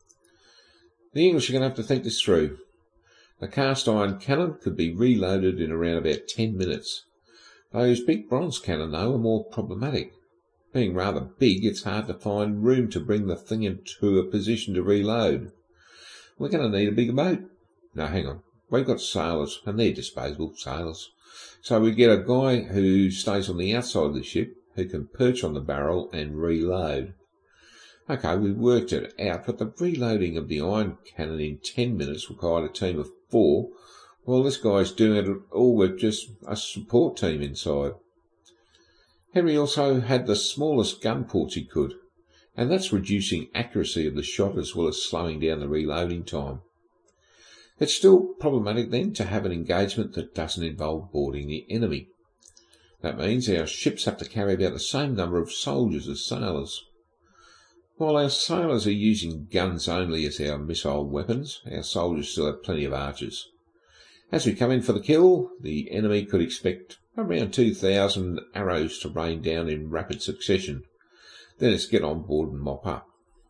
The English are going to have to think this through. The cast-iron cannon could be reloaded in around about 10 minutes. Those big bronze cannon, though, are more problematic. Being rather big, it's hard to find room to bring the thing into a position to reload. We're going to need a bigger boat. No, hang on. We've got sailors, and they're disposable sailors. So we get a guy who stays on the outside of the ship, who can perch on the barrel and reload. Okay, we worked it out, but the reloading of the iron cannon in 10 minutes required a team of 4, while this guy's doing it all with just a support team inside. Henry also had the smallest gun ports he could, and that's reducing accuracy of the shot as well as slowing down the reloading time. It's still problematic then to have an engagement that doesn't involve boarding the enemy. That means our ships have to carry about the same number of soldiers as sailors. While our sailors are using guns only as our missile weapons, our soldiers still have plenty of archers. As we come in for the kill, the enemy could expect around 2,000 arrows to rain down in rapid succession. Then it's get on board and mop up.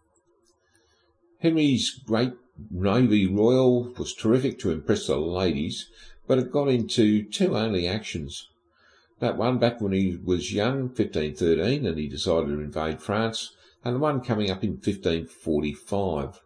Henry's great Navy Royal was terrific to impress the ladies, but it got into 2 only actions. That one back when he was young, 1513, and he decided to invade France, and the one coming up in 1545.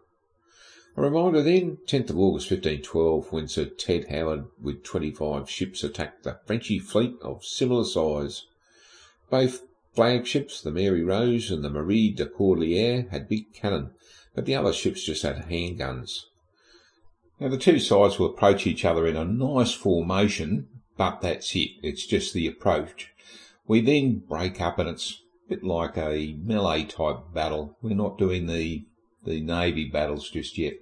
A reminder then, 10th of August 1512, when Sir Ted Howard with 25 ships attacked the Frenchy fleet of similar size. Both flagships, the Mary Rose and the Marie de Cordelière, had big cannon, but the other ships just had handguns. Now the two sides will approach each other in a nice formation, but that's it. It's just the approach. We then break up and it's a bit like a melee type battle. We're not doing the Navy battles just yet.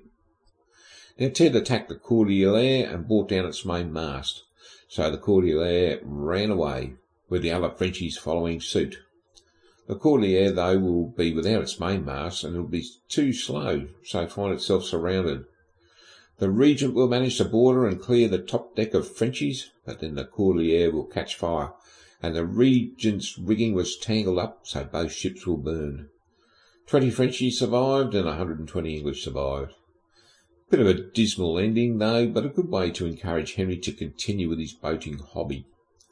Now Ted attacked the Cordelière and brought down its main mast, so the Cordelière ran away, with the other Frenchies following suit. The Cordelière, though, will be without its main mast and it will be too slow, so find itself surrounded. The Regent will manage to board her and clear the top deck of Frenchies, but then the Cordelière will catch fire, and the Regent's rigging was tangled up, so both ships will burn. 20 Frenchies survived and 120 English survived. Bit of a dismal ending, though, but a good way to encourage Henry to continue with his boating hobby.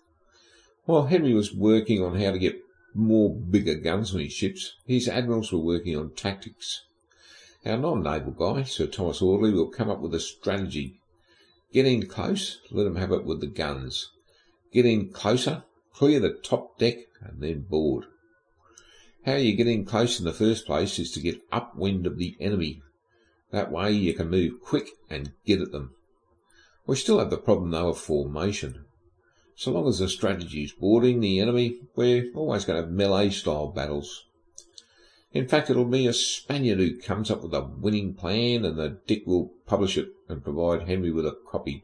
While Henry was working on how to get more bigger guns on his ships, his admirals were working on tactics. Our non-naval guy, Sir Thomas Audley, will come up with a strategy. Get in close, let them have it with the guns. Get in closer, clear the top deck, and then board. How you get in close in the first place is to get upwind of the enemy. That way you can move quick and get at them. We still have the problem, though, of formation. So long as the strategy is boarding the enemy, we're always going to have melee-style battles. In fact, it'll be a Spaniard who comes up with a winning plan, and the Dick will publish it and provide Henry with a copy.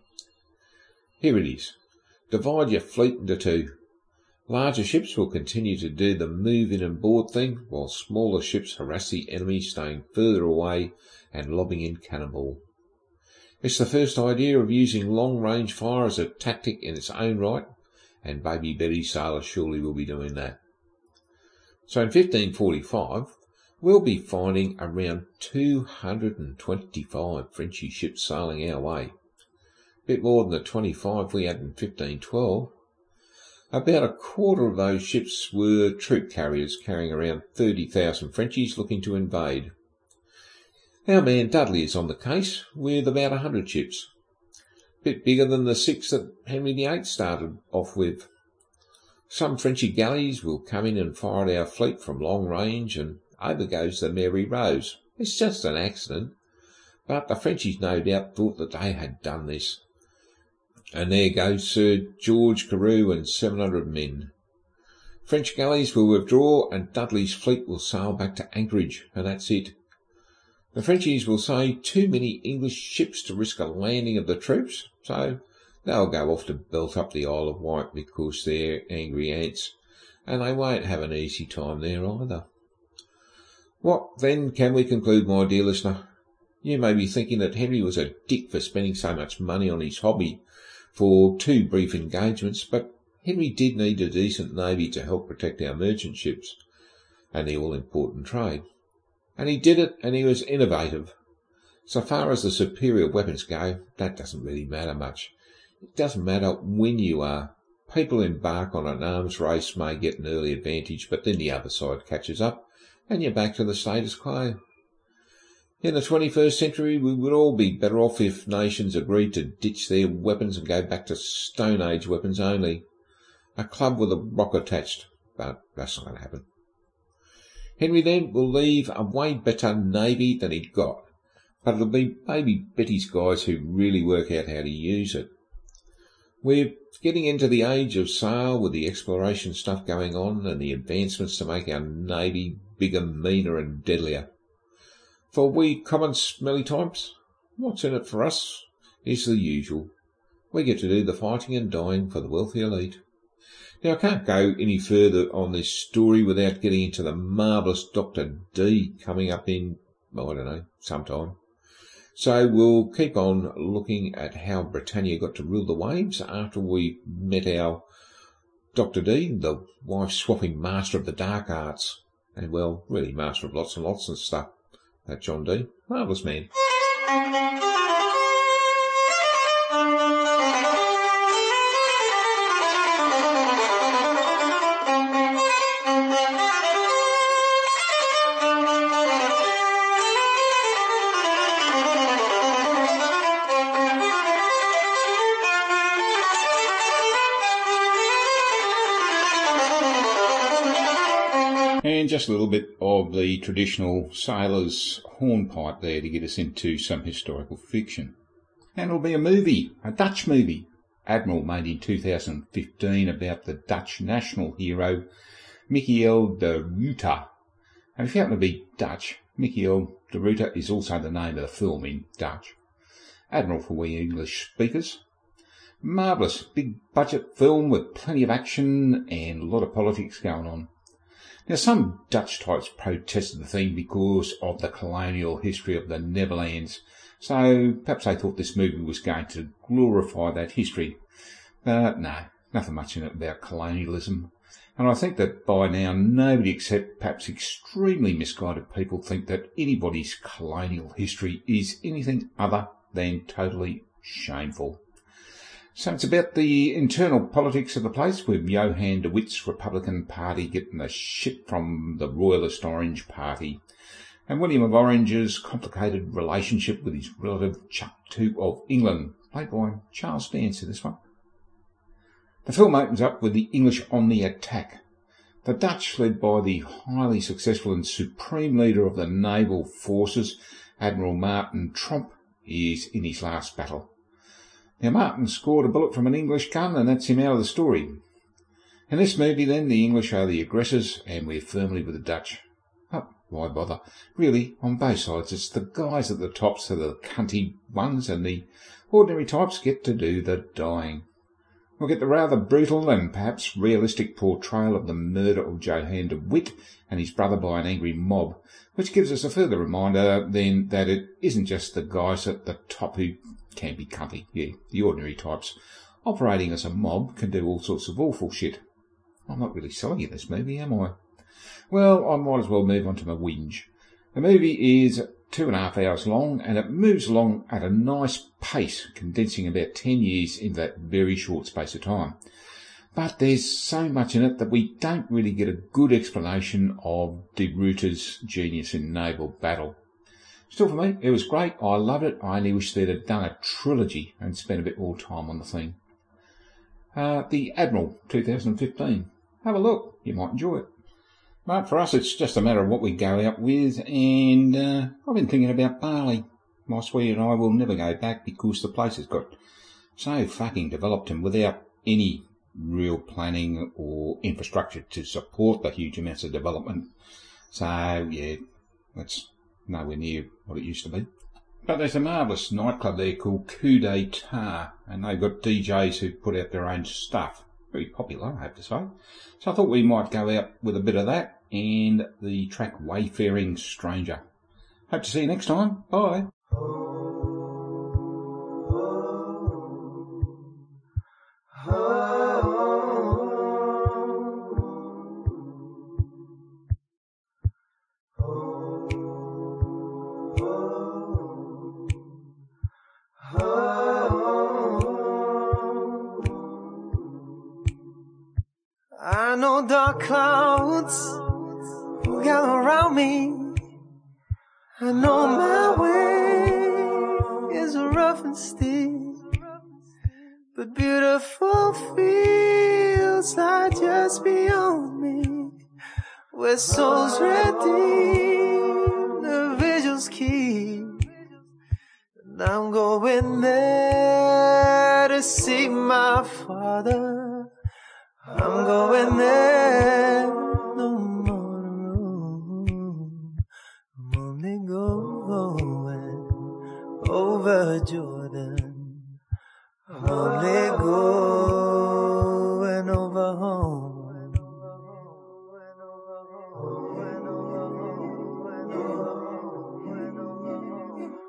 Here it is. Divide your fleet into 2. Larger ships will continue to do the move in and board thing, while smaller ships harass the enemy, staying further away and lobbing in cannonball. It's the first idea of using long-range fire as a tactic in its own right, and Baby Betty sailor surely will be doing that. So in 1545, we'll be finding around 225 Frenchy ships sailing our way. A bit more than the 25 we had in 1512. About a quarter of those ships were troop carriers carrying around 30,000 Frenchies looking to invade. Our man Dudley is on the case with about 100 ships. A bit bigger than the 6 that Henry VIII started off with. Some Frenchy galleys will come in and fire at our fleet from long range, and over goes the Mary Rose. It's just an accident, but the Frenchies no doubt thought that they had done this. And there goes Sir George Carew and 700 men. French galleys will withdraw, and Dudley's fleet will sail back to anchorage, and that's it. The Frenchies will say too many English ships to risk a landing of the troops, so they'll go off to belt up the Isle of Wight because they're angry ants, and they won't have an easy time there either. What then can we conclude, my dear listener? You may be thinking that Henry was a dick for spending so much money on his hobby for 2 brief engagements, but Henry did need a decent navy to help protect our merchant ships and the all-important trade. And he did it, and he was innovative. So far as the superior weapons go, that doesn't really matter much. It doesn't matter when you are. People embark on an arms race may get an early advantage, but then the other side catches up, and you're back to the status quo. In the 21st century, we would all be better off if nations agreed to ditch their weapons and go back to Stone Age weapons only. A club with a rock attached, but that's not going to happen. Henry then will leave a way better navy than he'd got, but it'll be maybe Betty's guys who really work out how to use it. We're getting into the age of sail with the exploration stuff going on and the advancements to make our navy bigger, meaner and deadlier. For we common smelly types, what's in it for us is the usual. We get to do the fighting and dying for the wealthy elite. Now, I can't go any further on this story without getting into the marvellous Dr. D coming up in, sometime. So we'll keep on looking at how Britannia got to rule the waves after we met our Dr. D, the wife-swapping master of the dark arts. And, well, really master of lots and lots of stuff. That John D. Marvellous man. And just a little bit of the traditional sailor's hornpipe there to get us into some historical fiction. And it'll be a movie, a Dutch movie, Admiral, made in 2015 about the Dutch national hero, Michiel de Ruyter. And if you happen to be Dutch, Michiel de Ruyter is also the name of the film in Dutch. Admiral for we English speakers. Marvellous, big budget film with plenty of action and a lot of politics going on. Now, some Dutch types protested the theme because of the colonial history of the Netherlands, so perhaps they thought this movie was going to glorify that history. But no, nothing much in it about colonialism. And I think that by now nobody except perhaps extremely misguided people think that anybody's colonial history is anything other than totally shameful. So it's about the internal politics of the place, with Johan de Wit's Republican Party getting the shit from the Royalist Orange Party, and William of Orange's complicated relationship with his relative Chuck II of England, played by Charles Dance in this one. The film opens up with the English on the attack. The Dutch, led by the highly successful and supreme leader of the naval forces, Admiral Martin Tromp, is in his last battle. Now, Martin scored a bullet from an English gun, and that's him out of the story. In this movie, then, the English are the aggressors, and we're firmly with the Dutch. Oh, why bother? Really, on both sides, it's the guys at the tops that are the cunty ones, and the ordinary types get to do the dying. We'll get the rather brutal and perhaps realistic portrayal of the murder of Johan de Wit and his brother by an angry mob, which gives us a further reminder, then, that it isn't just the guys at the top who can be cunty. Yeah, the ordinary types operating as a mob can do all sorts of awful shit. I'm not really selling you this movie, am I? Well, I might as well move on to my whinge. The movie is 2.5 hours long, and it moves along at a nice pace, condensing about 10 years in that very short space of time. But there's so much in it that we don't really get a good explanation of de Ruyter's genius in naval battle. Still, for me, it was great. I loved it. I only wish they'd have done a trilogy and spent a bit more time on the thing. The Admiral, 2015. Have a look. You might enjoy it. But for us, it's just a matter of what we go out with, and I've been thinking about Bali. My sweetie and I will never go back because the place has got so fucking developed, and without any real planning or infrastructure to support the huge amounts of development. So, yeah, that's nowhere near what it used to be. But there's a marvellous nightclub there called Coup d'Etat, and they've got DJs who put out their own stuff. Very popular, I have to say. So I thought we might go out with a bit of that and the track Wayfaring Stranger. Hope to see you next time. Bye. I know dark clouds will gather around me. I know my way is rough and steep, but beautiful fields lie just beyond me. where souls redeem, the vigils keep. And I'm going there to see my Father. I'm going there, no more to roam. I'm only going over Jordan. I'm only going